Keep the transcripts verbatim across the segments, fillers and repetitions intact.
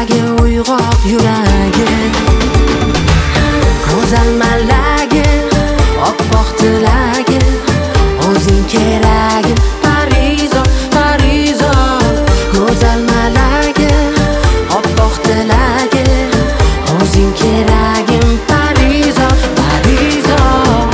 malagi, uyg'oq yuragi, go'zal malagi, oppoq tilagi, o'zing keragim, Parizod, Parizod. Go'zal malagi, oppoq tilagi, o'zing keragim, Parizod, Parizod.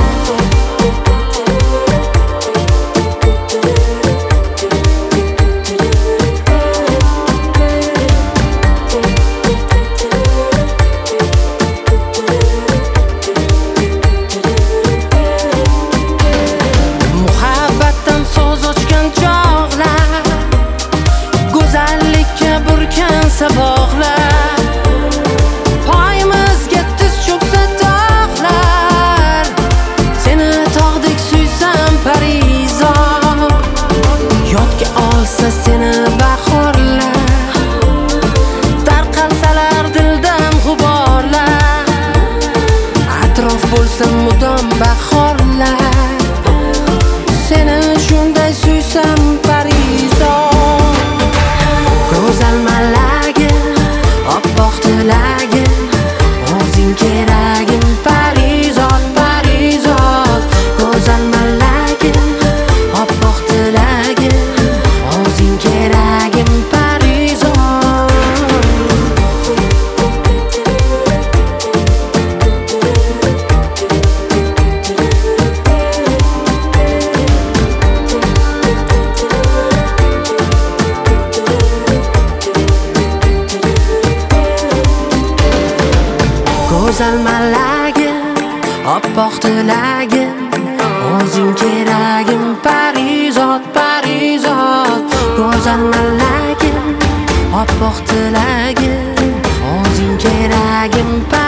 Muhabbatdan so'z ochgan chog'lar, go'zallikka burkan saboqlar, poyimizga tiz cho'ksa tog'lar, seni tog'dek suysam Parizod. Yodga olsa seni bahorlar, tarqalsalar dildan g'uborlar, atrof bo'lsa mudom bahorlar, seni shunday suysam Parizod. Go'zal malagi, oppoq tilagi, o'zing keragim, Parizod, Parizod. Go'zal malagi, oppoq tilagi, o'zing keragim, Parizod. Go'zal malagi, oppoq tilagi, o'zing keragim, Parizod, Parizod. Go'zal malagi, oppoq tilagi, o'zing keragim, Parizod.